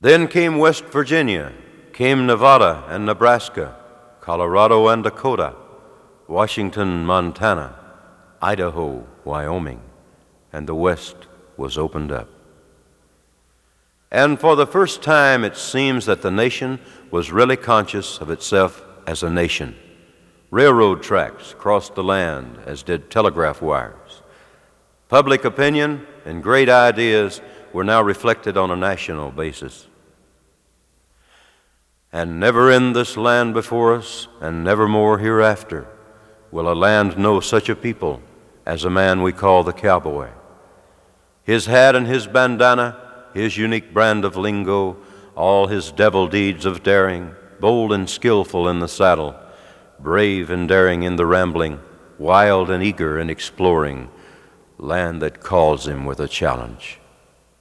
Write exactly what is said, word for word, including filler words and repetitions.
Then came West Virginia, came Nevada and Nebraska, Colorado and Dakota, Washington, Montana, Idaho, Wyoming, and the West was opened up. And for the first time, it seems that the nation was really conscious of itself as a nation. Railroad tracks crossed the land, as did telegraph wires. Public opinion and great ideas were now reflected on a national basis. And never in this land before us, and never more hereafter, will a land know such a people as a man we call the cowboy. His hat and his bandana, his unique brand of lingo, all his devil deeds of daring, bold and skillful in the saddle, brave and daring in the rambling, wild and eager in exploring, land that calls him with a challenge.